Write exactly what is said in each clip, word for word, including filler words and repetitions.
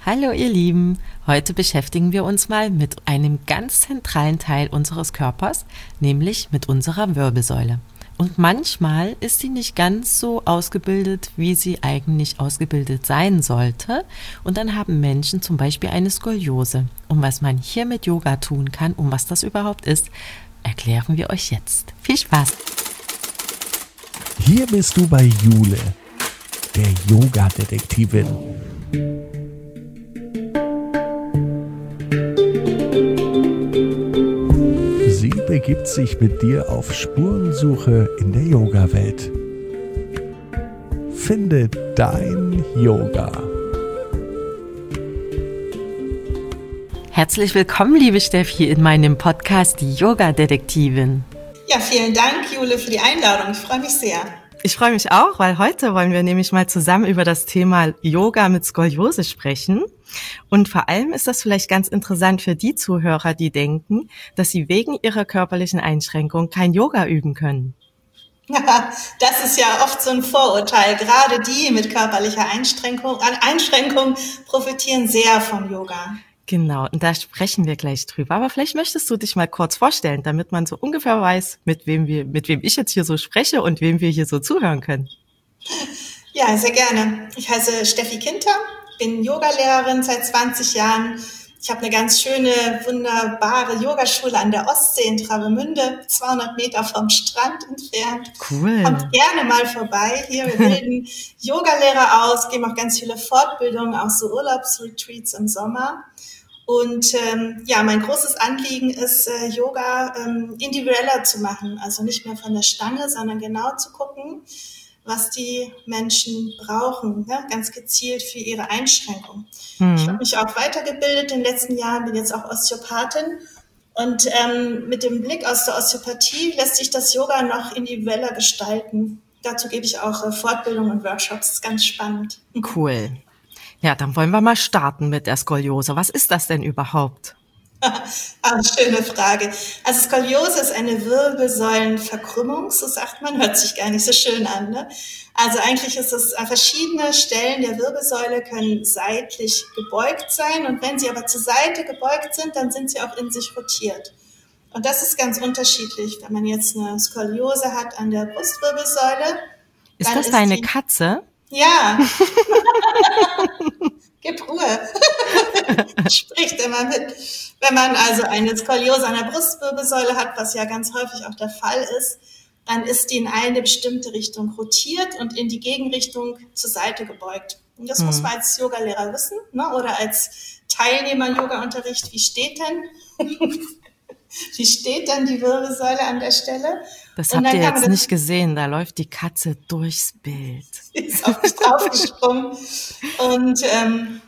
Hallo ihr Lieben, heute beschäftigen wir uns mal mit einem ganz zentralen Teil unseres Körpers, nämlich mit unserer Wirbelsäule. Und manchmal ist sie nicht ganz so ausgebildet, wie sie eigentlich ausgebildet sein sollte. Und dann haben Menschen zum Beispiel eine Skoliose. Und was man hier mit Yoga tun kann, um was das überhaupt ist, erklären wir euch jetzt. Viel Spaß! Hier bist du bei Jule, der Yoga-Detektivin. Sie begibt sich mit dir auf Spurensuche in der Yoga-Welt. Finde dein Yoga. Herzlich willkommen, liebe Steffi, in meinem Podcast Die Yoga-Detektivin. Ja, vielen Dank, Jule, für die Einladung. Ich freue mich sehr. Ich freue mich auch, weil heute wollen wir nämlich mal zusammen über das Thema Yoga mit Skoliose sprechen. Und vor allem ist das vielleicht ganz interessant für die Zuhörer, die denken, dass sie wegen ihrer körperlichen Einschränkung kein Yoga üben können. Ja, das ist ja oft so ein Vorurteil. Gerade die mit körperlicher Einschränkung, Einschränkung profitieren sehr vom Yoga. Genau, und da sprechen wir gleich drüber. Aber vielleicht möchtest du dich mal kurz vorstellen, damit man so ungefähr weiß, mit wem wir, mit wem ich jetzt hier so spreche und wem wir hier so zuhören können. Ja, sehr gerne. Ich heiße Steffi Kinter, bin Yogalehrerin seit zwanzig Jahren. Ich habe eine ganz schöne, wunderbare Yogaschule an der Ostsee in Travemünde, zweihundert Meter vom Strand entfernt. Cool. Kommt gerne mal vorbei. Hier, wir bilden Yogalehrer aus, geben auch ganz viele Fortbildungen, auch so Urlaubsretreats im Sommer. Und ähm, ja, mein großes Anliegen ist, äh, Yoga ähm, individueller zu machen. Also nicht mehr von der Stange, sondern genau zu gucken, was die Menschen brauchen, ne? Ganz gezielt für ihre Einschränkung. Mhm. Ich habe mich auch weitergebildet in den letzten Jahren, bin jetzt auch Osteopathin. Und ähm, mit dem Blick aus der Osteopathie lässt sich das Yoga noch individueller gestalten. Dazu gebe ich auch äh, Fortbildungen und Workshops. Das ist ganz spannend. Cool. Ja, dann wollen wir mal starten mit der Skoliose. Was ist das denn überhaupt? Ah, schöne Frage. Also Skoliose ist eine Wirbelsäulenverkrümmung, so sagt man, hört sich gar nicht so schön an, ne? Also eigentlich ist es, an verschiedene Stellen der Wirbelsäule können seitlich gebeugt sein und wenn sie aber zur Seite gebeugt sind, dann sind sie auch in sich rotiert. Und das ist ganz unterschiedlich, wenn man jetzt eine Skoliose hat an der Brustwirbelsäule. Ist das deine Katze? Ja. Gib Ruhe. Spricht immer mit. Wenn man also eine Skoliose an der Brustwirbelsäule hat, was ja ganz häufig auch der Fall ist, dann ist die in eine bestimmte Richtung rotiert und in die Gegenrichtung zur Seite gebeugt. Und das hm. muss man als Yogalehrer wissen, ne? Oder als Teilnehmer im Yoga-Unterricht. Wie steht denn? Wie steht denn die Wirbelsäule an der Stelle? Das habt ihr jetzt nicht gesehen, da läuft die Katze durchs Bild. Ist auf mich draufgesprungen. Und, ähm,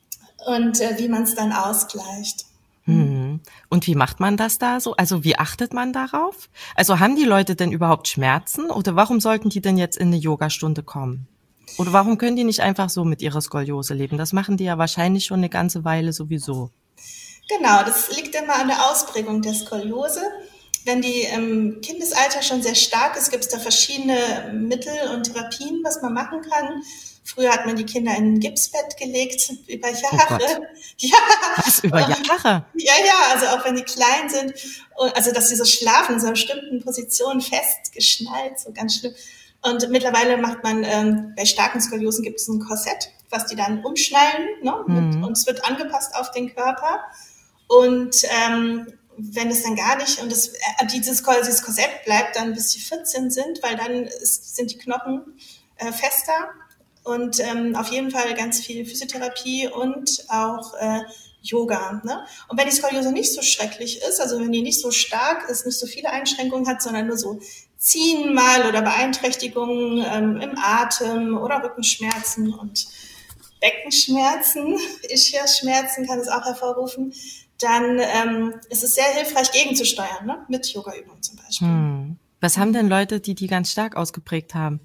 und äh, wie man es dann ausgleicht. Hm. Und wie macht man das da so? Also wie achtet man darauf? Also haben die Leute denn überhaupt Schmerzen? Oder warum sollten die denn jetzt in eine Yogastunde kommen? Oder warum können die nicht einfach so mit ihrer Skoliose leben? Das machen die ja wahrscheinlich schon eine ganze Weile sowieso. Genau, das liegt immer an der Ausprägung der Skoliose. Wenn die im Kindesalter schon sehr stark ist, gibt es da verschiedene Mittel und Therapien, was man machen kann. Früher hat man die Kinder in ein Gipsbett gelegt, über Jahre. Oh ja. Was, über Jahre? Ja, ja, also auch wenn die klein sind, also dass sie so schlafen, in so einer bestimmten Position festgeschnallt, so ganz schlimm. Und mittlerweile macht man, ähm, bei starken Skoliosen gibt es ein Korsett, was die dann umschnallen, ne? Mhm. Und es wird angepasst auf den Körper. Und ähm, wenn es dann gar nicht, und das, äh, dieses, dieses Korsett bleibt dann, bis sie vierzehn sind, weil dann ist, sind die Knochen äh, fester. Und ähm, auf jeden Fall ganz viel Physiotherapie und auch äh, Yoga. Ne? Und wenn die Skoliose nicht so schrecklich ist, also wenn die nicht so stark ist, nicht so viele Einschränkungen hat, sondern nur so Ziehen mal oder Beeinträchtigungen ähm, im Atem oder Rückenschmerzen und Beckenschmerzen, Ischiasschmerzen kann es auch hervorrufen, dann ähm, ist es sehr hilfreich, gegenzusteuern, ne? Mit Yoga-Übungen zum Beispiel. Hm. Was haben denn Leute, die die ganz stark ausgeprägt haben?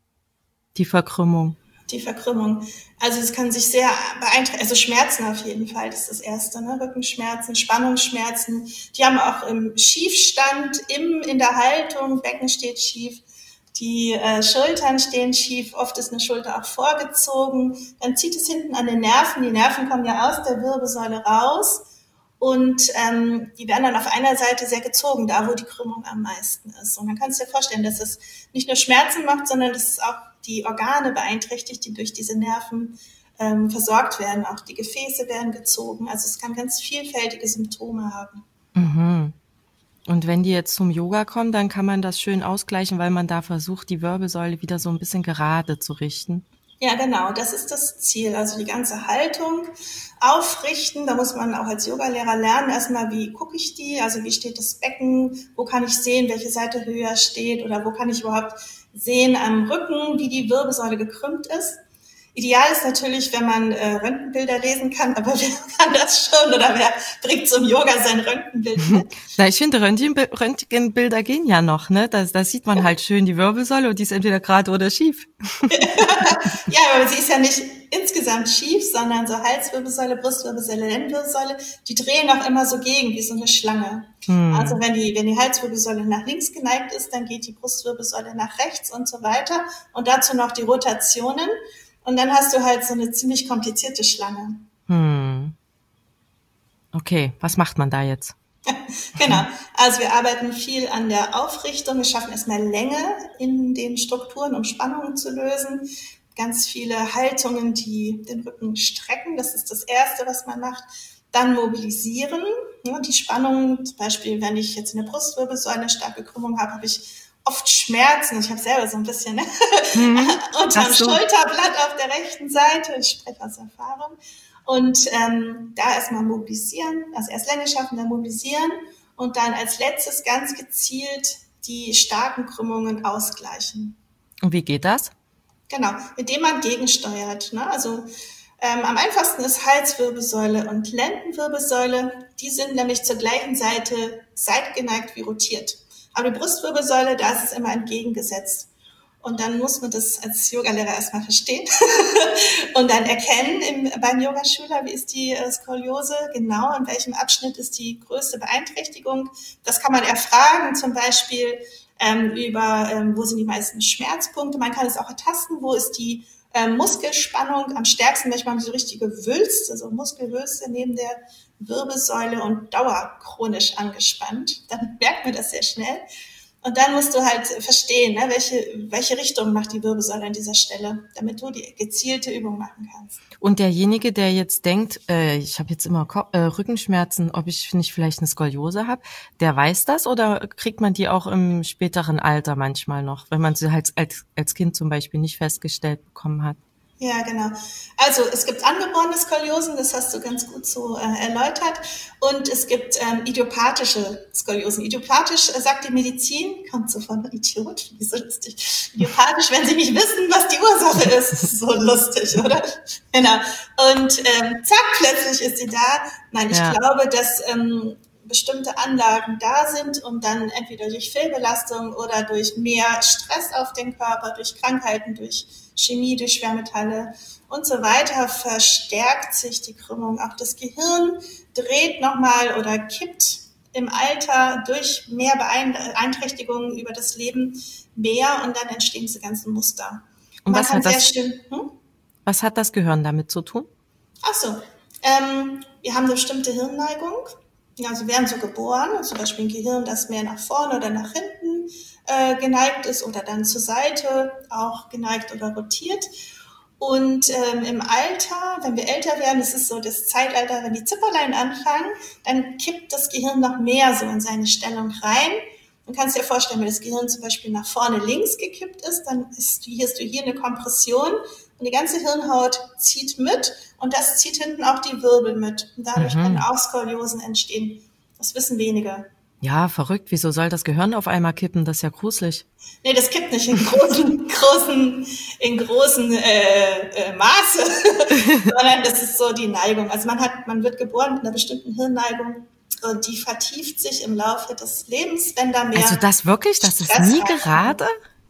Die Verkrümmung. Die Verkrümmung. Also es kann sich sehr beeinträchtigen, also Schmerzen auf jeden Fall, das ist das Erste, ne? Rückenschmerzen, Spannungsschmerzen. Die haben auch im Schiefstand, im, in der Haltung, Becken steht schief. Die äh, Schultern stehen schief, oft ist eine Schulter auch vorgezogen. Dann zieht es hinten an den Nerven. Die Nerven kommen ja aus der Wirbelsäule raus und ähm, die werden dann auf einer Seite sehr gezogen, da wo die Krümmung am meisten ist. Und dann kannst du dir vorstellen, dass es nicht nur Schmerzen macht, sondern dass es auch die Organe beeinträchtigt, die durch diese Nerven ähm, versorgt werden. Auch die Gefäße werden gezogen. Also es kann ganz vielfältige Symptome haben. Mhm. Und wenn die jetzt zum Yoga kommen, dann kann man das schön ausgleichen, weil man da versucht, die Wirbelsäule wieder so ein bisschen gerade zu richten. Ja, genau, das ist das Ziel. Also die ganze Haltung aufrichten, da muss man auch als Yogalehrer lernen, erstmal, wie gucke ich die, also wie steht das Becken, wo kann ich sehen, welche Seite höher steht oder wo kann ich überhaupt sehen am Rücken, wie die Wirbelsäule gekrümmt ist. Ideal ist natürlich, wenn man äh, Röntgenbilder lesen kann, aber wer kann das schon oder wer bringt zum Yoga sein Röntgenbild mit? Na, ich finde, Röntgenbilder gehen ja noch, ne? Da, da sieht man halt schön die Wirbelsäule und die ist entweder gerade oder schief. Ja, aber sie ist ja nicht insgesamt schief, sondern so Halswirbelsäule, Brustwirbelsäule, Lendenwirbelsäule, die drehen auch immer so gegen, wie so eine Schlange. Hm. Also wenn die, wenn die Halswirbelsäule nach links geneigt ist, dann geht die Brustwirbelsäule nach rechts und so weiter. Und dazu noch die Rotationen. Und dann hast du halt so eine ziemlich komplizierte Schlange. Hm. Okay, was macht man da jetzt? Genau, also wir arbeiten viel an der Aufrichtung. Wir schaffen erstmal Länge in den Strukturen, um Spannungen zu lösen. Ganz viele Haltungen, die den Rücken strecken. Das ist das Erste, was man macht. Dann mobilisieren. Die Spannungen, zum Beispiel, wenn ich jetzt in der Brustwirbelsäule eine starke Krümmung habe, habe ich oft Schmerzen. Ich habe selber so ein bisschen ne? mhm. unterm so. Schulterblatt auf der rechten Seite. Ich spreche aus Erfahrung. Und ähm, da erstmal mobilisieren, also erst Länge schaffen, dann mobilisieren und dann als letztes ganz gezielt die starken Krümmungen ausgleichen. Und wie geht das? Genau, indem man gegensteuert. Ne? Also ähm, am einfachsten ist Halswirbelsäule und Lendenwirbelsäule. Die sind nämlich zur gleichen Seite seitgeneigt wie rotiert. Aber die Brustwirbelsäule, da ist es immer entgegengesetzt. Und dann muss man das als Yogalehrer erstmal verstehen und dann erkennen im, beim Yogaschüler, wie ist die äh, Skoliose genau, in welchem Abschnitt ist die größte Beeinträchtigung. Das kann man erfragen, zum Beispiel ähm, über, ähm, wo sind die meisten Schmerzpunkte. Man kann es auch ertasten, wo ist die ähm, Muskelspannung am stärksten, manchmal haben sie so richtige Wülste, also Muskelwülste neben der Wirbelsäule und dauerchronisch angespannt. Dann merkt man das sehr schnell. Und dann musst du halt verstehen, ne, welche, welche Richtung macht die Wirbelsäule an dieser Stelle, damit du die gezielte Übung machen kannst. Und derjenige, der jetzt denkt, äh, ich habe jetzt immer Ko- äh, Rückenschmerzen, ob ich nicht vielleicht eine Skoliose habe, der weiß das oder kriegt man die auch im späteren Alter manchmal noch, wenn man sie halt als, als Kind zum Beispiel nicht festgestellt bekommen hat? Ja, genau. Also es gibt angeborene Skoliosen, das hast du ganz gut so äh, erläutert. Und es gibt ähm, idiopathische Skoliosen. Idiopathisch, äh, sagt die Medizin, kommt so von Idiot, wie so lustig. Idiopathisch, wenn sie nicht wissen, was die Ursache ist. So lustig, oder? Genau. Und ähm, zack, plötzlich ist sie da. Nein, ich ja. glaube, dass ähm, bestimmte Anlagen da sind und dann entweder durch Fehlbelastung oder durch mehr Stress auf den Körper, durch Krankheiten, durch Chemie, durch Schwermetalle und so weiter verstärkt sich die Krümmung. Auch das Gehirn dreht nochmal oder kippt im Alter durch mehr Beeinträchtigungen über das Leben mehr und dann entstehen diese ganzen Muster. Und was hat, das, schön, hm? was hat das Gehirn damit zu tun? Ach so, ähm, wir haben eine bestimmte Hirnneigung. Also wir werden so geboren, zum Beispiel ein Gehirn, das mehr nach vorne oder nach hinten äh, geneigt ist oder dann zur Seite auch geneigt oder rotiert. Und ähm, im Alter, wenn wir älter werden, das ist so das Zeitalter, wenn die Zipperlein anfangen, dann kippt das Gehirn noch mehr so in seine Stellung rein. Du kannst dir vorstellen, wenn das Gehirn zum Beispiel nach vorne links gekippt ist, dann ist, hast du hier eine Kompression und die ganze Hirnhaut zieht mit und das zieht hinten auch die Wirbel mit. Und dadurch mhm. können auch Skoliosen entstehen. Das wissen wenige. Ja, verrückt. Wieso soll das Gehirn auf einmal kippen? Das ist ja gruselig. Nee, das kippt nicht in großen, großen, in großen äh, äh, Maße, sondern das ist so die Neigung. Also man hat, man wird geboren mit einer bestimmten Hirnneigung. Und die vertieft sich im Laufe des Lebens, wenn da mehr. Also das wirklich? Das ist nie gerade?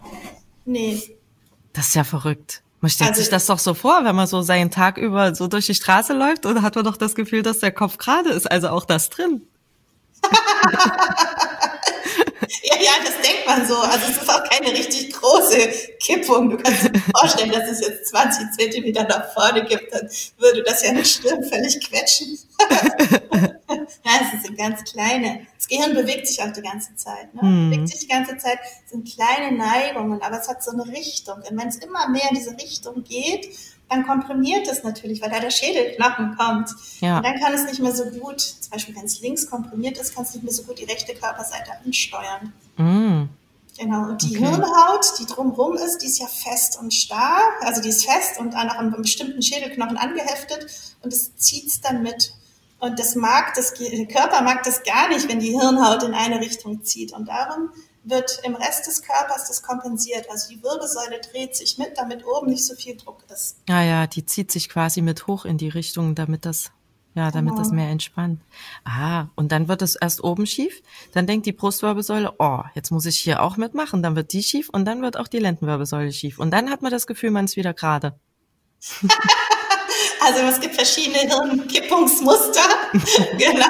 Nee. Das ist ja verrückt. Man stellt also, sich das doch so vor, wenn man so seinen Tag über so durch die Straße läuft und hat man doch das Gefühl, dass der Kopf gerade ist. Also auch das drin. Ja, ja, das denkt man so. Also es ist auch keine richtig große Kippung. Du kannst dir vorstellen, dass es jetzt zwanzig Zentimeter nach vorne gibt, dann würde das ja eine Stirn völlig quetschen. Ja, es sind ganz kleine. Das Gehirn bewegt sich auch die ganze Zeit. Ne? Hm. Bewegt sich die ganze Zeit, es sind kleine Neigungen, aber es hat so eine Richtung. Und wenn es immer mehr in diese Richtung geht, dann komprimiert es natürlich, weil da der Schädelknochen kommt. Ja. Und dann kann es nicht mehr so gut, zum Beispiel wenn es links komprimiert ist, kann es nicht mehr so gut die rechte Körperseite ansteuern. Mm. Genau, und die Okay. Hirnhaut, die drumherum ist, die ist ja fest und starr, also die ist fest und an einem bestimmten Schädelknochen angeheftet und es zieht es dann mit. Und das mag, das, der Körper mag das gar nicht, wenn die Hirnhaut in eine Richtung zieht. Und darum wird im Rest des Körpers das kompensiert. Also die Wirbelsäule dreht sich mit, damit oben nicht so viel Druck ist. Ja, ja, die zieht sich quasi mit hoch in die Richtung, damit das, ja, damit Genau. das mehr entspannt. Ah, und dann wird es erst oben schief, dann denkt die Brustwirbelsäule, oh, jetzt muss ich hier auch mitmachen, dann wird die schief und dann wird auch die Lendenwirbelsäule schief. Und dann hat man das Gefühl, man ist wieder gerade. Also es gibt verschiedene Hirnkippungsmuster, genau.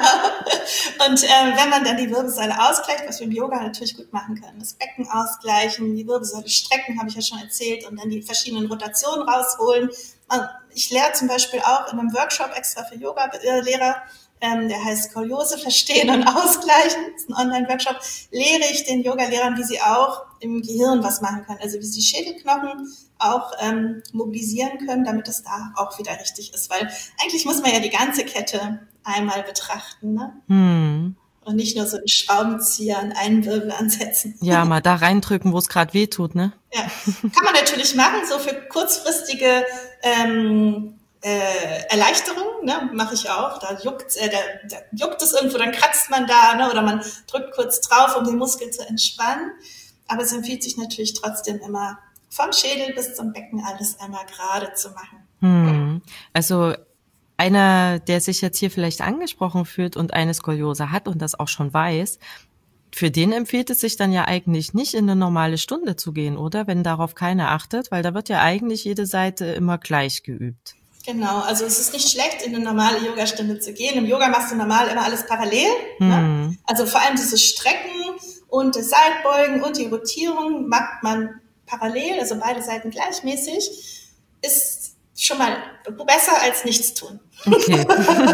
Und äh, wenn man dann die Wirbelsäule ausgleicht, was wir im Yoga natürlich gut machen können, das Becken ausgleichen, die Wirbelsäule strecken, habe ich ja schon erzählt, und dann die verschiedenen Rotationen rausholen. Ich lehre zum Beispiel auch in einem Workshop extra für Yoga-Lehrer, ähm, der heißt Skoliose verstehen und ausgleichen, das ist ein Online-Workshop, lehre ich den Yoga-Lehrern, wie sie auch im Gehirn was machen können, also wie sie Schädelknochen auch ähm, mobilisieren können, damit es da auch wieder richtig ist. Weil eigentlich muss man ja die ganze Kette einmal betrachten, ne? Hm. Und nicht nur so einen Schraubenzieher an einen Wirbel ansetzen. Ja, mal da reindrücken, wo es gerade weh tut, ne? Ja, kann man natürlich machen, so für kurzfristige ähm, äh, Erleichterung, ne, mache ich auch. Da juckt, äh, da, da juckt es irgendwo, dann kratzt man da, ne, oder man drückt kurz drauf, um den Muskel zu entspannen. Aber es empfiehlt sich natürlich trotzdem immer, vom Schädel bis zum Becken alles einmal gerade zu machen. Hm. Also einer, der sich jetzt hier vielleicht angesprochen fühlt und eine Skoliose hat und das auch schon weiß, für den empfiehlt es sich dann ja eigentlich nicht, in eine normale Stunde zu gehen, oder? Wenn darauf keiner achtet, weil da wird ja eigentlich jede Seite immer gleich geübt. Genau, also es ist nicht schlecht, in eine normale Yogastunde zu gehen. Im Yoga machst du normal immer alles parallel. Hm. Ne? Also vor allem dieses Strecken und das Seitbeugen und die Rotierung macht man parallel, also beide Seiten gleichmäßig, ist schon mal besser als nichts tun. Okay.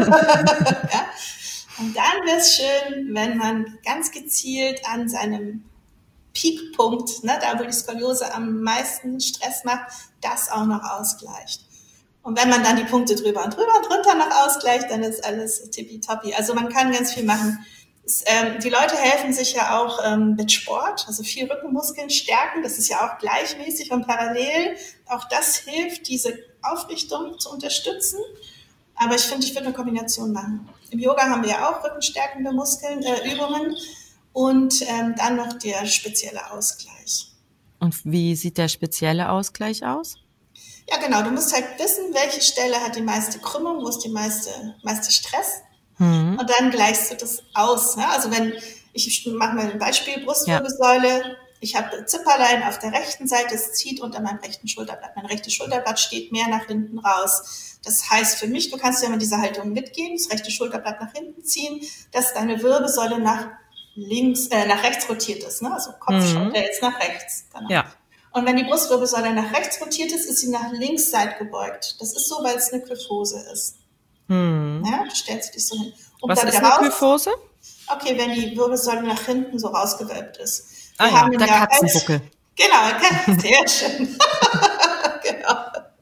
Ja? Und dann wäre es schön, wenn man ganz gezielt an seinem Peakpunkt, ne, da wo die Skoliose am meisten Stress macht, das auch noch ausgleicht. Und wenn man dann die Punkte drüber und drüber und drunter noch ausgleicht, dann ist alles tippitoppi. Also man kann ganz viel machen. Es, ähm, die Leute helfen sich ja auch ähm, mit Sport, also viel Rückenmuskeln stärken. Das ist ja auch gleichmäßig und parallel. Auch das hilft, diese Aufrichtung zu unterstützen. Aber ich finde, ich würde eine Kombination machen. Im Yoga haben wir ja auch rückenstärkende Muskeln, äh, Übungen und ähm, dann noch der spezielle Ausgleich. Und wie sieht der spezielle Ausgleich aus? Ja, genau. Du musst halt wissen, welche Stelle hat die meiste Krümmung, wo ist die meiste, meiste Stress. Hm. Und dann gleichst du das aus. Ne? Also wenn, ich mache mal ein Beispiel, Brustwirbelsäule, ja. Ich habe Zipperlein auf der rechten Seite, es zieht unter meinem rechten Schulterblatt. Mein rechtes Schulterblatt steht mehr nach hinten raus. Das heißt für mich, du kannst ja mit dieser Haltung mitgehen, das rechte Schulterblatt nach hinten ziehen, dass deine Wirbelsäule nach links, äh, nach rechts rotiert ist. Ne? Also Kopf mhm. schaut ja jetzt nach rechts. Genau. Ja. Und wenn die Brustwirbelsäule nach rechts rotiert ist, ist sie nach links seitgebeugt. Das ist so, weil es eine Kyphose ist. Hm. Ja, du stellst dich so hin. Um Was dann ist wieder eine raus- Kyphose? Okay, wenn die Wirbelsäule nach hinten so rausgewölbt ist. Ah Wir ja, haben der ja Katzenbuckel. Genau, sehr schön. Genau.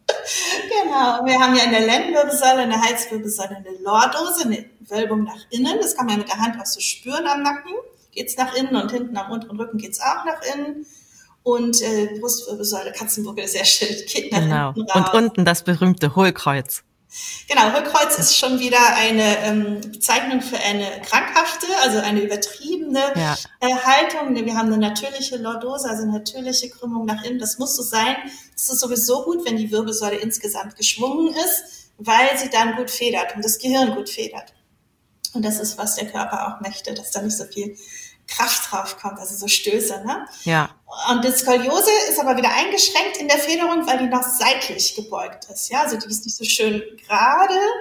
Genau. Wir haben ja in der Lendenwirbelsäule, in der Halswirbelsäule eine Lordose, eine Wölbung nach innen. Das kann man mit der Hand auch so spüren am Nacken. Geht's nach innen und hinten am unteren Rücken geht's auch nach innen. Und äh, Brustwirbelsäule, Katzenbuckel, sehr schön, geht nach Genau. hinten raus. Und unten das berühmte Hohlkreuz. Genau, Hohlkreuz ist schon wieder eine ähm, Bezeichnung für eine krankhafte, also eine übertriebene Ja. äh, Haltung. Wir haben eine natürliche Lordose, also eine natürliche Krümmung nach innen. Das muss so sein. Das ist sowieso gut, wenn die Wirbelsäule insgesamt geschwungen ist, weil sie dann gut federt und das Gehirn gut federt. Und das ist, was der Körper auch möchte, dass da nicht so viel Kraft drauf kommt, also so Stöße, ne? Ja. Und die Skoliose ist aber wieder eingeschränkt in der Federung, weil die noch seitlich gebeugt ist, ja? Also die ist nicht so schön gerade,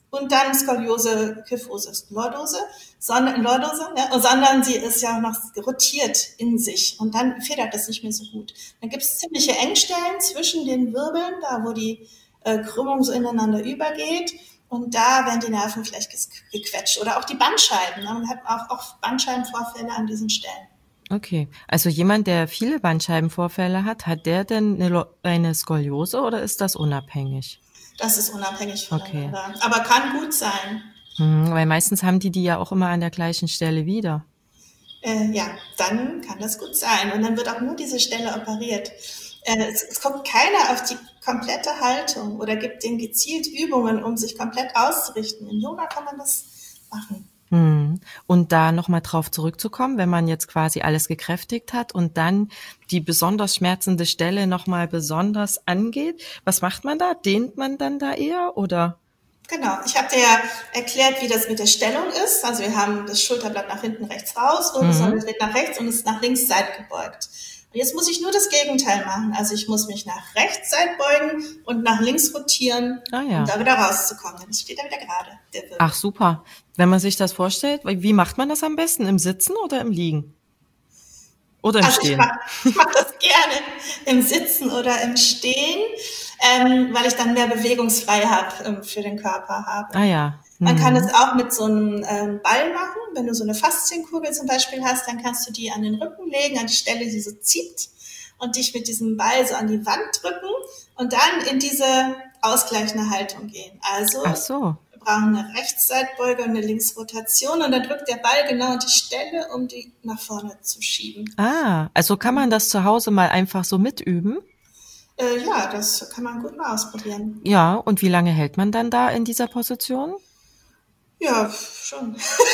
und dann Skoliose, Kyphose, Lordose, sondern, Lordose, ne? sondern sie ist ja noch rotiert in sich und dann federt das nicht mehr so gut. Dann gibt es ziemliche Engstellen zwischen den Wirbeln, da wo die äh, Krümmung so ineinander übergeht und da werden die Nerven vielleicht gequetscht oder auch die Bandscheiben. Ne? Man hat auch, auch Bandscheibenvorfälle an diesen Stellen. Okay, also jemand, der viele Bandscheibenvorfälle hat, hat der denn eine, eine Skoliose oder ist das unabhängig? Das ist unabhängig voneinander, okay. aber kann gut sein. Hm, weil meistens haben die die ja auch immer an der gleichen Stelle wieder. Äh, ja, dann kann das gut sein und dann wird auch nur diese Stelle operiert. Äh, es, es kommt keiner auf die komplette Haltung oder gibt denen gezielt Übungen, um sich komplett auszurichten. Im Yoga kann man das machen. Hm. Und da nochmal drauf zurückzukommen, wenn man jetzt quasi alles gekräftigt hat und dann die besonders schmerzende Stelle nochmal besonders angeht, was macht man da? Dehnt man dann da eher oder? Genau, ich habe dir ja erklärt, wie das mit der Stellung ist. Also wir haben das Schulterblatt nach hinten rechts raus, Wirbelsäule dreht nach rechts und ist nach links seitgebeugt. Und jetzt muss ich nur das Gegenteil machen. Also ich muss mich nach rechts seitbeugen und nach links rotieren, ah, ja. um da wieder rauszukommen. Dann steht er wieder gerade, der Wirbel. Ach super. Wenn man sich das vorstellt, wie macht man das am besten? Im Sitzen oder im Liegen? Oder im also Stehen? Ich mache mach das gerne im Sitzen oder im Stehen, ähm, weil ich dann mehr Bewegungsfreiheit ähm, für den Körper habe. Ah ja. Mhm. Man kann es auch mit so einem ähm, Ball machen. Wenn du so eine Faszienkugel zum Beispiel hast, dann kannst du die an den Rücken legen, an die Stelle, die so zieht und dich mit diesem Ball so an die Wand drücken und dann in diese ausgleichende Haltung gehen. Also Ach so. wir brauchen eine Rechtsseitbeuge und eine Linksrotation und dann drückt der Ball genau an die Stelle, um die nach vorne zu schieben. Ah, also kann man das zu Hause mal einfach so mitüben? Äh, ja, das kann man gut mal ausprobieren. Ja, und wie lange hält man dann da in dieser Position? Ja, schon.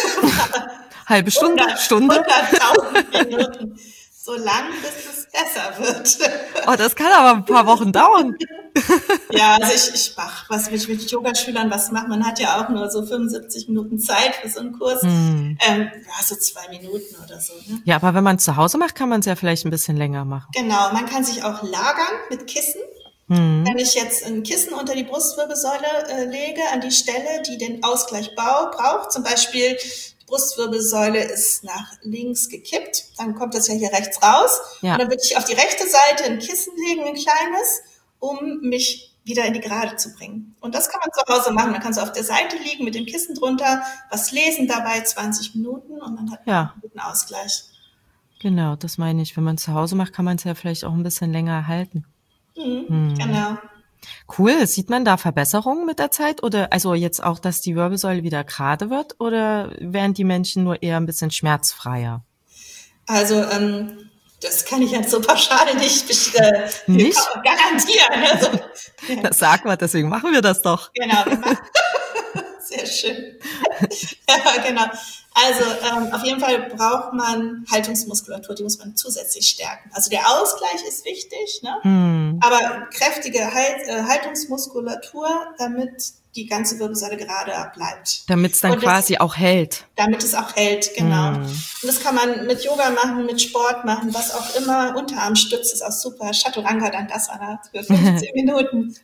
Halbe Stunde, hundert, Stunde? hunderttausend Minuten. So lang, bis es besser wird. Oh, das kann aber ein paar Wochen dauern. Ja, also ich, ich mache, was mit, mit Yogaschülern was macht. Man hat ja auch nur so fünfundsiebzig Minuten Zeit für so einen Kurs. Hm. Ähm, ja, so zwei Minuten oder so. Ne? Ja, aber wenn man es zu Hause macht, kann man es ja vielleicht ein bisschen länger machen. Genau, man kann sich auch lagern mit Kissen. Hm. Wenn ich jetzt ein Kissen unter die Brustwirbelsäule äh, lege, an die Stelle, die den Ausgleich bau, braucht, zum Beispiel die Brustwirbelsäule ist nach links gekippt, dann kommt das ja hier rechts raus. Ja. Und dann würde ich auf die rechte Seite ein Kissen legen, ein kleines, um mich wieder in die Gerade zu bringen. Und das kann man zu Hause machen. Man kann so auf der Seite liegen mit dem Kissen drunter, was lesen dabei, zwanzig Minuten und dann hat man ja. einen guten Ausgleich. Genau, das meine ich. Wenn man es zu Hause macht, kann man es ja vielleicht auch ein bisschen länger halten. Mhm, hm. Genau. Cool. Sieht man da Verbesserungen mit der Zeit? Oder also jetzt auch, dass die Wirbelsäule wieder gerade wird? Oder werden die Menschen nur eher ein bisschen schmerzfreier? Also, ähm, das kann ich jetzt so pauschal nicht, äh, nicht? garantieren. Also, ja. Das sagt man, deswegen machen wir das doch. Genau. Wir machen. Sehr schön. Ja, genau. Also ähm, auf jeden Fall braucht man Haltungsmuskulatur, die muss man zusätzlich stärken. Also der Ausgleich ist wichtig, ne? Hm. Aber kräftige halt, äh, Haltungsmuskulatur, damit die ganze Wirbelsäule gerade bleibt. Damit es dann das, quasi auch hält. Damit es auch hält, genau. Hm. Und das kann man mit Yoga machen, mit Sport machen, was auch immer. Unterarmstütz ist auch super. Chaturanga Dandasana für fünfzehn Minuten.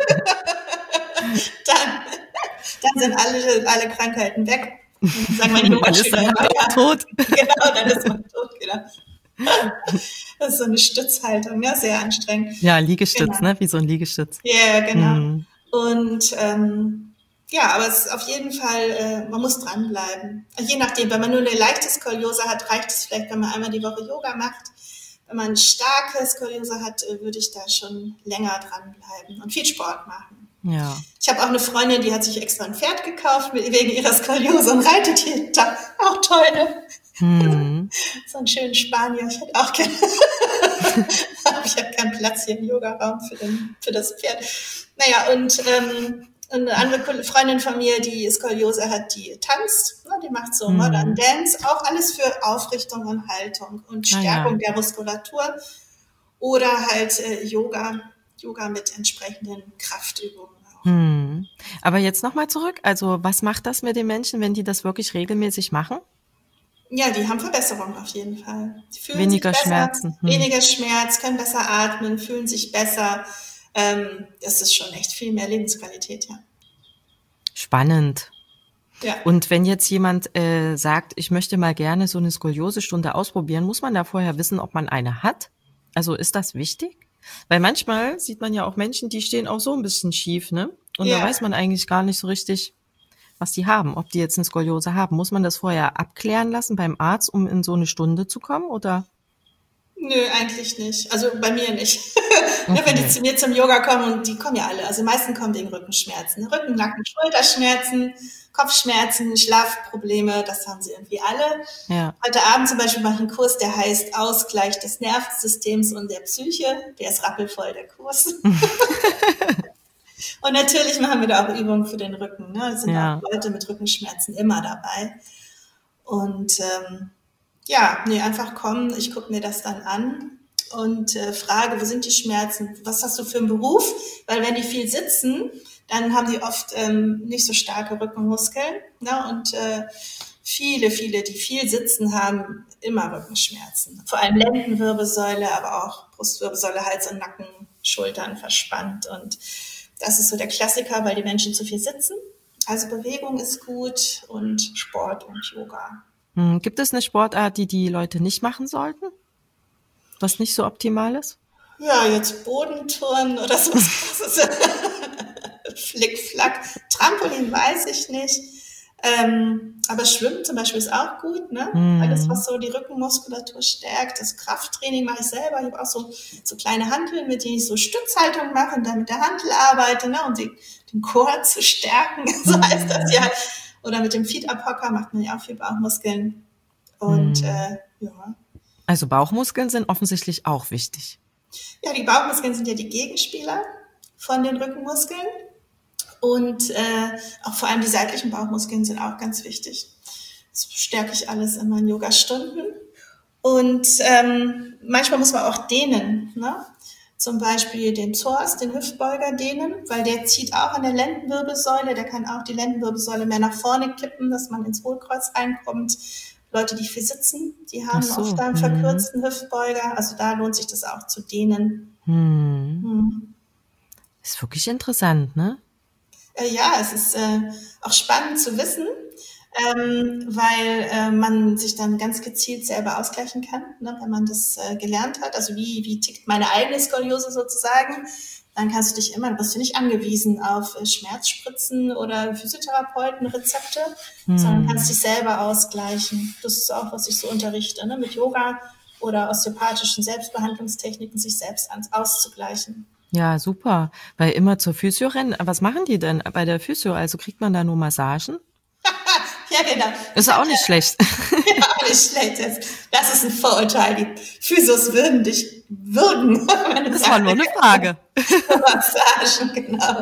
dann, dann sind alle, alle Krankheiten weg. Sagen meine Yogaschüler immer, ja. tot. Genau, dann ist man tot, genau. Das ist so eine Stützhaltung, ja, sehr anstrengend. Ja, Liegestütz, genau. Ne? Wie so ein Liegestütz. Ja, yeah, genau. Mhm. Und ähm, ja, aber es ist auf jeden Fall, äh, man muss dranbleiben. Je nachdem, wenn man nur eine leichte Skoliose hat, reicht es vielleicht, wenn man einmal die Woche Yoga macht. Wenn man eine starke Skoliose hat, äh, würde ich da schon länger dranbleiben und viel Sport machen. Ja. Ich habe auch eine Freundin, die hat sich extra ein Pferd gekauft wegen ihrer Skoliose und reitet jeden Tag. Auch toll, ne? Hm. So einen schönen Spanier. Ich hätte auch gerne. Ich habe keinen Platz hier im Yogaraum für, den, für das Pferd. Naja, und ähm, eine andere Freundin von mir, die Skoliose hat, die tanzt. Ne? Die macht so hm. Modern Dance. Auch alles für Aufrichtung und Haltung und Stärkung ah, ja. der Muskulatur. Oder halt äh, Yoga. Yoga mit entsprechenden Kraftübungen auch. Hm. Aber jetzt nochmal zurück. Also was macht das mit den Menschen, wenn die das wirklich regelmäßig machen? Ja, die haben Verbesserungen auf jeden Fall. Die fühlen weniger sich besser, Schmerzen. Hm. Weniger Schmerz, können besser atmen, fühlen sich besser. Ähm, das ist schon echt viel mehr Lebensqualität, ja. Spannend. Ja. Und wenn jetzt jemand äh, sagt, ich möchte mal gerne so eine Skoliosestunde ausprobieren, muss man da vorher wissen, ob man eine hat? Also ist das wichtig? Weil manchmal sieht man ja auch Menschen, die stehen auch so ein bisschen schief, ne? Und Ja. da weiß man eigentlich gar nicht so richtig, was die haben, ob die jetzt eine Skoliose haben. Muss man das vorher abklären lassen beim Arzt, um in so eine Stunde zu kommen, oder? Nö, eigentlich nicht. Also bei mir nicht. Okay. Wenn die zu mir zum Yoga kommen, und die kommen ja alle, also die meisten kommen wegen Rückenschmerzen. Rücken, Nacken, Schulterschmerzen, Kopfschmerzen, Schlafprobleme, das haben sie irgendwie alle. Ja. Heute Abend zum Beispiel mache ich einen Kurs, der heißt Ausgleich des Nervensystems und der Psyche. Der ist rappelvoll, der Kurs. Und natürlich machen wir da auch Übungen für den Rücken. Ne? Es sind Ja. auch Leute mit Rückenschmerzen immer dabei. Und ähm, ja, nee, einfach kommen, ich gucke mir das dann an und äh, frage, wo sind die Schmerzen, was hast du für einen Beruf? Weil wenn die viel sitzen, dann haben die oft ähm, nicht so starke Rückenmuskeln. Ne? Und äh, viele, viele, die viel sitzen, haben immer Rückenschmerzen. Vor allem Lendenwirbelsäule, aber auch Brustwirbelsäule, Hals und Nacken, Schultern verspannt. Und das ist so der Klassiker, weil die Menschen zu viel sitzen. Also Bewegung ist gut und Sport und Yoga. Hm, gibt es eine Sportart, die die Leute nicht machen sollten? Was nicht so optimal ist? Ja, jetzt Bodenturnen oder so was Krasses. Flickflack. Trampolin weiß ich nicht. Ähm, aber Schwimmen zum Beispiel ist auch gut, ne? Mhm. Alles, was so die Rückenmuskulatur stärkt. Das Krafttraining mache ich selber. Ich habe auch so, so kleine Hanteln, mit denen ich so Stützhaltung mache und dann mit der Hantel arbeite, ne? Um die, den Core zu stärken, so heißt das ja. Oder mit dem Feet-Up-Hocker macht man ja auch viel Bauchmuskeln. Und Mhm. äh, ja. Also Bauchmuskeln sind offensichtlich auch wichtig. Ja, die Bauchmuskeln sind ja die Gegenspieler von den Rückenmuskeln. Und äh, auch vor allem die seitlichen Bauchmuskeln sind auch ganz wichtig. Das stärke ich alles in meinen Yoga-Stunden. Und ähm, manchmal muss man auch dehnen, ne? Zum Beispiel den Psoas, den Hüftbeuger dehnen, weil der zieht auch an der Lendenwirbelsäule. Der kann auch die Lendenwirbelsäule mehr nach vorne kippen, dass man ins Hohlkreuz reinkommt. Leute, die viel sitzen, die haben Ach so, oft einen mhm. verkürzten Hüftbeuger. Also da lohnt sich das auch zu dehnen. Hm. Hm. Ist wirklich interessant, ne? Äh, ja, es ist äh, auch spannend zu wissen, ähm, weil äh, man sich dann ganz gezielt selber ausgleichen kann, ne, wenn man das äh, gelernt hat. Also wie, wie tickt meine eigene Skoliose sozusagen? Dann kannst du dich immer, bist du nicht angewiesen auf äh, Schmerzspritzen oder Physiotherapeutenrezepte, Hm. sondern kannst dich selber ausgleichen. Das ist auch, was ich so unterrichte, ne, mit Yoga oder osteopathischen Selbstbehandlungstechniken, sich selbst ans, auszugleichen. Ja, super. Weil immer zur Physio rennen. Was machen die denn bei der Physio? Also kriegt man da nur Massagen? Ja, genau. Ist auch nicht schlecht. Ja, auch nicht schlecht. Das, das ist ein Vorurteil. Die Physios würden dich würden. Das war nur eine Frage. Massagen, genau.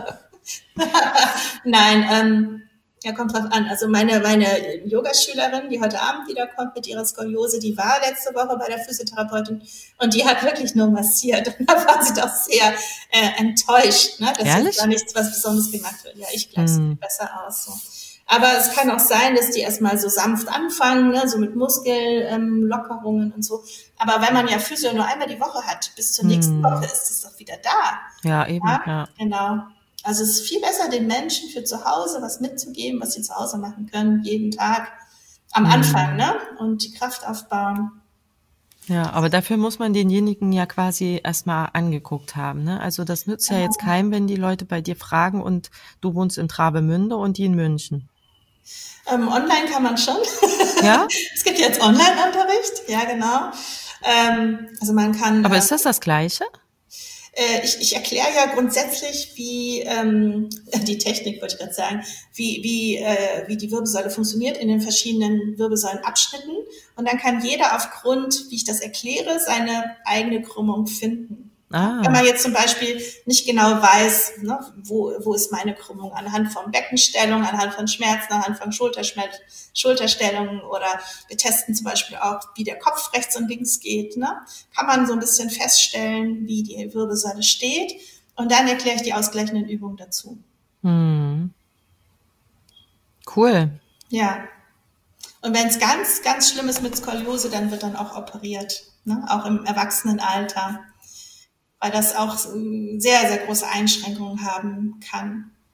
Nein, ähm, ja, kommt drauf an. Also meine, meine Yogaschülerin, die heute Abend wiederkommt mit ihrer Skoliose, die war letzte Woche bei der Physiotherapeutin und die hat wirklich nur massiert. Und da war sie doch sehr äh, enttäuscht, ne, dass Ehrlich? jetzt da nichts was Besonderes gemacht wird. Ja, ich gleiche Hm. es besser aus. So. Aber es kann auch sein, dass die erstmal so sanft anfangen, ne, so mit Muskellockerungen ähm, und so. Aber wenn man ja Physio nur einmal die Woche hat, bis zur nächsten Hm. Woche ist es doch wieder da. Ja, eben, Ja, ja. genau. Also es ist viel besser, den Menschen für zu Hause was mitzugeben, was sie zu Hause machen können, jeden Tag am Anfang, ne? Und die Kraft aufbauen. Ja, aber dafür muss man denjenigen ja quasi erstmal angeguckt haben, ne? Also das nützt ja jetzt keinem, wenn die Leute bei dir fragen und du wohnst in Travemünde und die in München. Ähm, online kann man schon. Ja? Es gibt jetzt Online-Unterricht, ja genau. Ähm, also man kann. Aber äh, ist das das Gleiche? Äh, ich, ich erkläre ja grundsätzlich, wie ähm, die Technik, wollte ich gerade sagen, wie, wie, äh, wie die Wirbelsäule funktioniert in den verschiedenen Wirbelsäulenabschnitten. Und dann kann jeder aufgrund, wie ich das erkläre, seine eigene Krümmung finden. Ah. Wenn man jetzt zum Beispiel nicht genau weiß, ne, wo, wo ist meine Krümmung, anhand von Beckenstellung, anhand von Schmerzen, anhand von Schulterschmerz, Schulterstellungen oder wir testen zum Beispiel auch, wie der Kopf rechts und links geht, ne, kann man so ein bisschen feststellen, wie die Wirbelsäule steht und dann erkläre ich die ausgleichenden Übungen dazu. Hm. Cool. Ja. Und wenn es ganz, ganz schlimm ist mit Skoliose, dann wird dann auch operiert, ne, auch im Erwachsenenalter. Weil das auch sehr, sehr große Einschränkungen haben kann.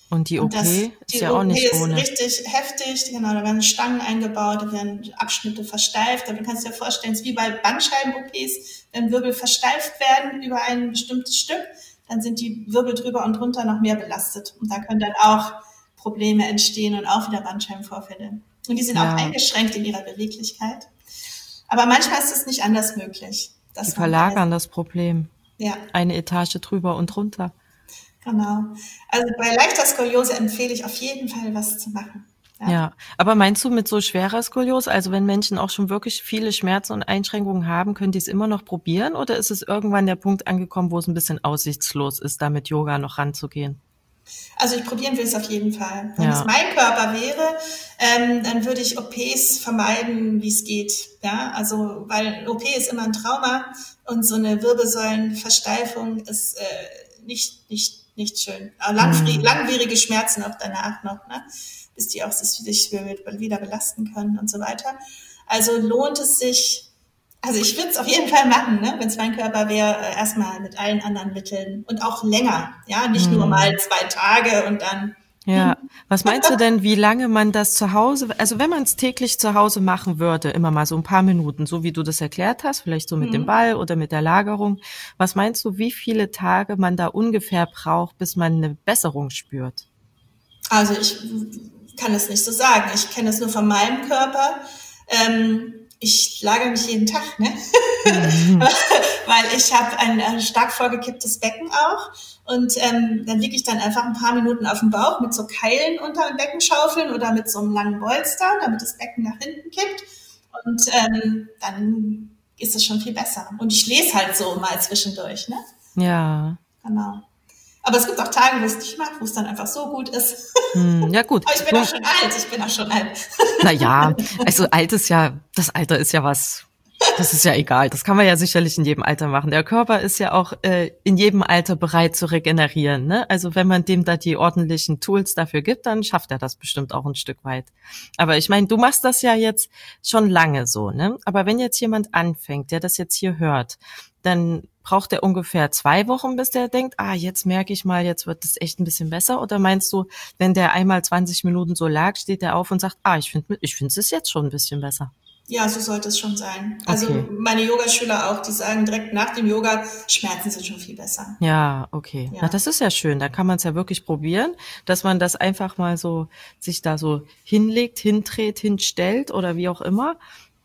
Und die Und O P das, ist die ja auch O P nicht ist ohne. richtig heftig, genau, da werden Stangen eingebaut, da werden Abschnitte versteift, aber du kannst dir vorstellen, es ist wie bei Bandscheiben-O Ps, wenn Wirbel versteift werden über ein bestimmtes Stück, dann sind die Wirbel drüber und drunter noch mehr belastet. Und da können dann auch Probleme entstehen und auch wieder Bandscheibenvorfälle. Und die sind auch Ja, eingeschränkt in ihrer Beweglichkeit. Aber manchmal ist es nicht anders möglich. die Dass man eine, verlagern das Problem. ja, Eine Etage drüber und drunter. genau. Also bei leichter Skoliose empfehle ich auf jeden Fall, was zu machen. Ja. Ja, aber meinst du mit so schwerer Skoliose, also wenn Menschen auch schon wirklich viele Schmerzen und Einschränkungen haben, können die es immer noch probieren oder ist es irgendwann der Punkt angekommen, wo es ein bisschen aussichtslos ist, da mit Yoga noch ranzugehen? Also ich probieren will es auf jeden Fall. Wenn es Ja, mein Körper wäre, ähm, dann würde ich O Ps vermeiden, wie es geht. Ja, also weil O P ist immer ein Trauma und so eine Wirbelsäulenversteifung ist äh, nicht nicht nicht schön. Aber langfri- hm, langwierige Schmerzen auch danach noch, ne? Bis die auch sich wieder belasten können und so weiter. Also lohnt es sich. Also ich würde es auf jeden Fall machen, ne? Wenn es mein Körper wäre, äh, erstmal mit allen anderen Mitteln und auch länger, ja, nicht nur mal hm. zwei Tage und dann, Ja, was meinst du denn, wie lange man das zu Hause, also wenn man es täglich zu Hause machen würde, immer mal so ein paar Minuten, so wie du das erklärt hast, vielleicht so mit dem hm. Ball oder mit der Lagerung, was meinst du, wie viele Tage man da ungefähr braucht, bis man eine Besserung spürt? Also ich kann es nicht so sagen. Ich kenne es nur von meinem Körper. Ähm, ich lagere mich jeden Tag, ne? Mhm. Weil ich habe ein, ein stark vorgekipptes Becken auch. Und ähm, dann liege ich dann einfach ein paar Minuten auf dem Bauch mit so Keilen unter dem Becken schaufeln oder mit so einem langen Bolster, damit das Becken nach hinten kippt. Und ähm, dann ist es schon viel besser. Und ich lese halt so mal zwischendurch, ne? Ja. Genau. Aber es gibt auch Tage, wo es nicht macht, wo es dann einfach so gut ist. Hm, ja gut. Aber ich bin Du, auch schon alt, ich bin auch schon alt. na ja, also alt ist ja, das Alter ist ja was, das ist ja egal. Das kann man ja sicherlich in jedem Alter machen. Der Körper ist ja auch äh, in jedem Alter bereit zu regenerieren, ne? Also wenn man dem da die ordentlichen Tools dafür gibt, dann schafft er das bestimmt auch ein Stück weit. Aber ich meine, du machst das ja jetzt schon lange so, ne? Aber wenn jetzt jemand anfängt, der das jetzt hier hört, dann braucht er ungefähr zwei Wochen, bis der denkt, ah, jetzt merke ich mal, jetzt wird es echt ein bisschen besser? Oder meinst du, wenn der einmal zwanzig Minuten so lag, steht der auf und sagt, ah, ich finde, ich finde es ist jetzt schon ein bisschen besser? Ja, so sollte es schon sein. Also Okay. meine Yogaschüler auch, die sagen direkt nach dem Yoga, Schmerzen sind schon viel besser. Ja, okay. Na, Ja, das ist ja schön. Da kann man es ja wirklich probieren, dass man das einfach mal so sich da so hinlegt, hindreht, hinstellt oder wie auch immer.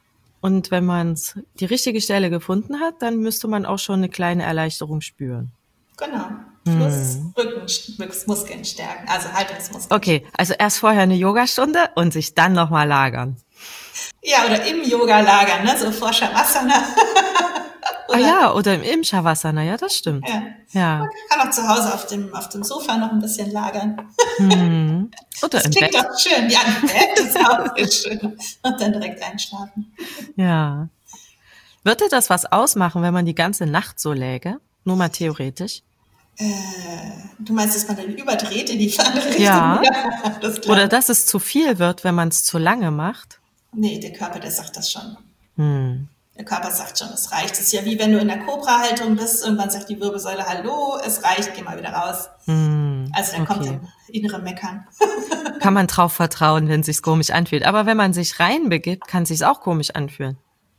Und wenn man die richtige Stelle gefunden hat, dann müsste man auch schon eine kleine Erleichterung spüren. genau. Plus Rücken, Muskeln stärken, also Haltungsmuskeln. Okay, also erst vorher eine Yogastunde und sich dann nochmal lagern. Ja, oder im Yoga lagern, ne? So vor Shavasana. Ah ja, oder im, im Shavasana, ja, das stimmt. Ja. Ja. Man kann auch zu Hause auf dem, auf dem Sofa noch ein bisschen lagern. Hm. Oder Das im klingt Bett. doch schön. Ja, im Bett ist auch viel schön. Und dann direkt einschlafen. Ja. Würde das was ausmachen, wenn man die ganze Nacht so läge? Nur mal theoretisch. Äh, du meinst, dass man dann überdreht in die andere Richtung? Ja. Ja, das Oder glaube ich. dass es zu viel wird, wenn man es zu lange macht? Nee, der Körper, der sagt das schon. Hm. Der Körper sagt schon, es reicht. Es ist ja wie wenn du in der Cobra-Haltung bist, irgendwann sagt die Wirbelsäule, hallo, es reicht, geh mal wieder raus. Hm. Also dann kommt Okay. der innere Meckern. Kann man drauf vertrauen, wenn es sich komisch anfühlt. Aber wenn man sich reinbegibt, kann es sich auch komisch anfühlen.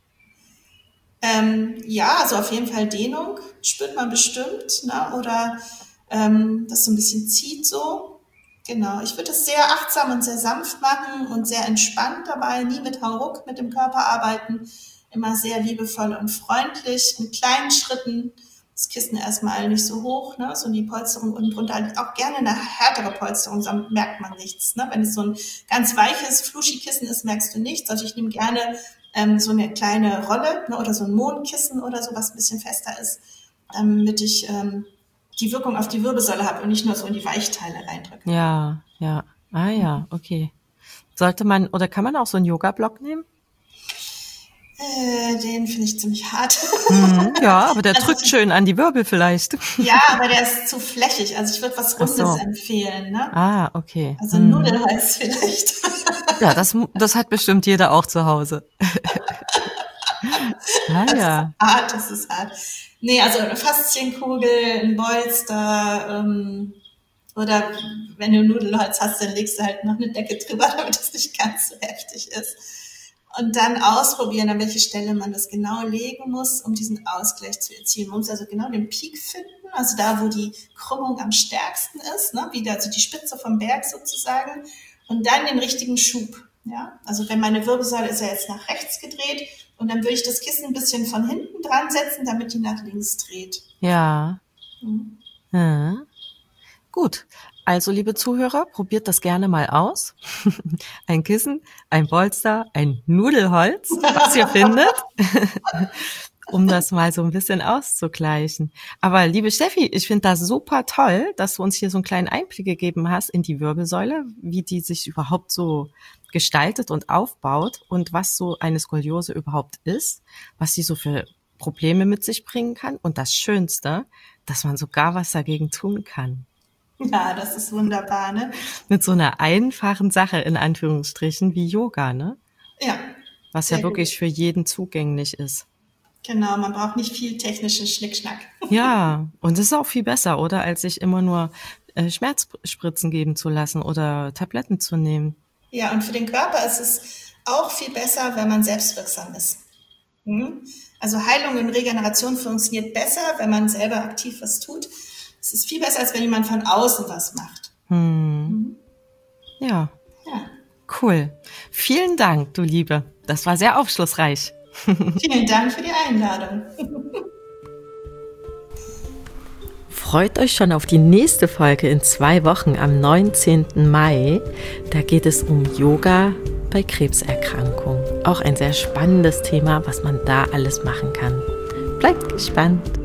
Ähm, ja, also auf jeden Fall Dehnung spürt man bestimmt, ne? Oder ähm, das so ein bisschen zieht so. Genau, ich würde es sehr achtsam und sehr sanft machen und sehr entspannt dabei, nie mit Hauruck mit dem Körper arbeiten, immer sehr liebevoll und freundlich, mit kleinen Schritten, das Kissen erstmal nicht so hoch, ne? So die Polsterung unten drunter, auch gerne eine härtere Polsterung, sonst merkt man nichts. Ne? Wenn es so ein ganz weiches Fluschi-Kissen ist, merkst du nichts. Also ich nehme gerne ähm, so eine kleine Rolle, ne? Oder so ein Mondkissen oder so, was ein bisschen fester ist, damit ich ähm, die Wirkung auf die Wirbelsäule habe und nicht nur so in die Weichteile reindrücke. Ja, ja. Ah ja, okay. Sollte man, oder kann man auch so einen Yoga-Block nehmen? Äh, den finde ich ziemlich hart. Mhm, ja, aber der Also drückt schön an die Wirbel vielleicht. ja, aber der ist zu flächig. Also ich würde was Ach Rundes so. empfehlen. Ne? Ah, okay. Also Hm. Nudelholz vielleicht. Ja, das, das hat bestimmt jeder auch zu Hause. Ah Das ist ja. hart, das ist hart. Nee, also eine Faszienkugel, ein Bolster, ähm, Oder wenn du Nudelholz hast, dann legst du halt noch eine Decke drüber, damit es nicht ganz so heftig ist. Und dann ausprobieren, an welche Stelle man das genau legen muss, um diesen Ausgleich zu erzielen. Man muss also genau den Peak finden, also da, wo die Krümmung am stärksten ist, ne, wieder also die Spitze vom Berg sozusagen, und dann den richtigen Schub. Ja, also wenn meine Wirbelsäule ist ja jetzt nach rechts gedreht, und dann würde ich das Kissen ein bisschen von hinten dran setzen, damit die nach links dreht. Ja. Mhm. Ja. Gut. Also, liebe Zuhörer, probiert das gerne mal aus. Ein Kissen, ein Polster, ein Nudelholz, was ihr findet, um das mal so ein bisschen auszugleichen. Aber liebe Steffi, ich finde das super toll, dass du uns hier so einen kleinen Einblick gegeben hast in die Wirbelsäule, wie die sich überhaupt so gestaltet und aufbaut und was so eine Skoliose überhaupt ist, was sie so für Probleme mit sich bringen kann. Und das Schönste, dass man sogar was dagegen tun kann. Ja, das ist wunderbar, ne? Mit so einer einfachen Sache, in Anführungsstrichen, wie Yoga, ne? Ja. Was ja wirklich gut für jeden zugänglich ist. Genau, man braucht nicht viel technischen Schnickschnack. Ja, und es ist auch viel besser, oder? Als sich immer nur äh, Schmerzspritzen geben zu lassen oder Tabletten zu nehmen. Ja, und für den Körper ist es auch viel besser, wenn man selbstwirksam ist. Mhm. Also Heilung und Regeneration funktioniert besser, wenn man selber aktiv was tut. Es ist viel besser, als wenn jemand von außen was macht. Hm. Mhm. Ja. Ja. Cool. Vielen Dank, du Liebe. Das war sehr aufschlussreich. Vielen Dank für die Einladung. Freut euch schon auf die nächste Folge in zwei Wochen am neunzehnten Mai. Da geht es um Yoga bei Krebserkrankungen. Auch ein sehr spannendes Thema, was man da alles machen kann. Bleibt gespannt.